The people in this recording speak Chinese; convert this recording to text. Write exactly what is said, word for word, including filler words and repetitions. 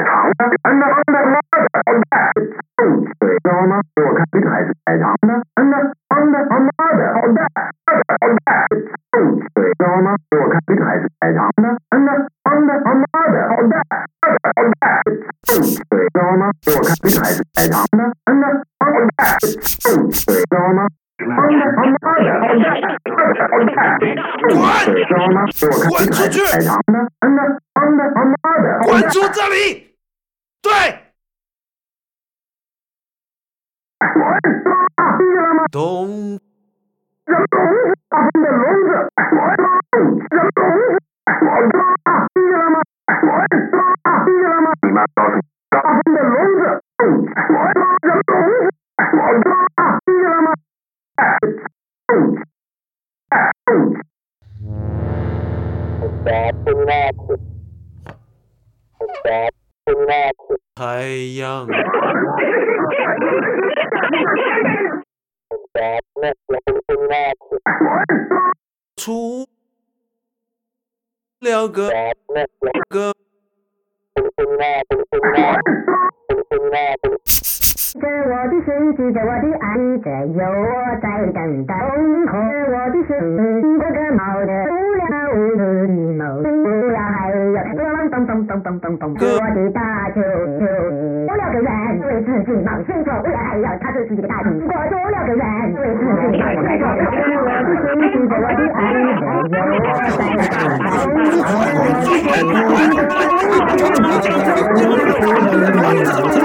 长的，男的，男的，妈的，好大，臭嘴，知道吗？给我看这个还是太长的，男的，男的，他妈的，好大，好大，臭嘴，知道吗？给我看这个还是太长的，男的，男的，他妈的，好大，好大，臭嘴，知道吗？给我看这个还是太长的，男的，好大，臭嘴，知道吗？妈的，他妈的，好大，好大，臭嘴，知道吗？给我看这个还是太长的，男的，男的，他妈的， 滚出这里！对。咚！ 人聋子，大风的聋子，我人聋子，我他听见了吗？我听见了吗？你妈告诉你，大风的聋子，我人聋子，我他听见了吗？ 太阳。出了个个。 着我的身体，着我的爱，着有我在等待。着我的身，这个毛的无聊无的毛，无聊还有咚咚咚咚咚咚咚。我的大球球，我了个人为自己冒险走，无聊还有他是自己的大球。我做了个人为自己冒险走，着我的身体，着我的爱，着有我在等待。着我的身，着我的爱。